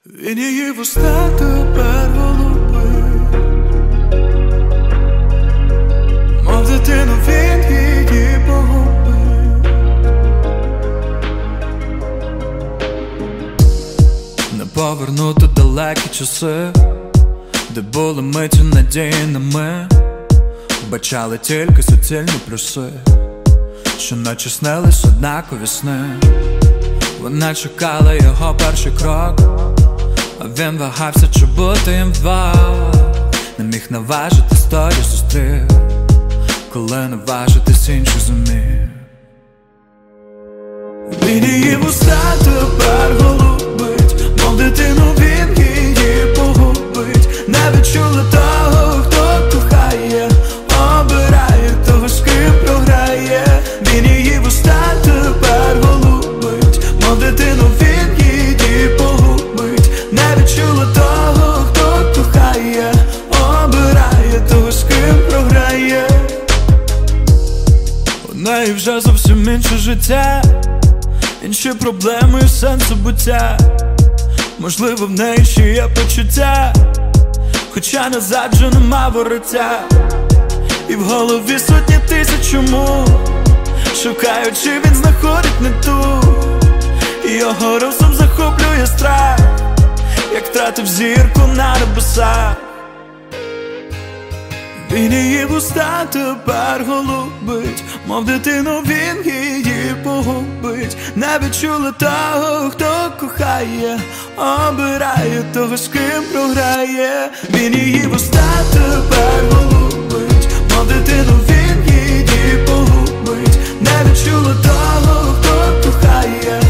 Він її вуста тепер голубить, мов дитину він її погубив. Не повернути далекі часи, де були миттю надійними, бачали тільки суцільні плюси, що наче снились однакові сни. Вона чекала його перший крок, а він вагався, чи бути їм вдвох. Не міг наважитись, тоді зустрів, коли наважитись інших зумів. Він її вуста тепер голубить, мов дитину він її погубить. Не відчула того, хто кохає, обирає того, з ким програє. Він її вуста тепер голубить, мов дитину він її погубить. Не відчула того, хто кохає, обирає того, з ким програє. У неї вже зовсім інше життя, інші проблеми і сенсу буття. Можливо, в неї ще є почуття, хоча назад вже нема вороття. І в голові сотні тисяч чому, шукаючи, він знаходить не ту. І його розум захоплює страх, як втратив зірку на небесах. Він її вуста тепер голубить, мов дитину він її погубить. Не відчула того, хто кохає, обирає того, з ким програє. Він її вуста тепер голубить, мов дитину він її погубить. Не відчула того, хто кохає,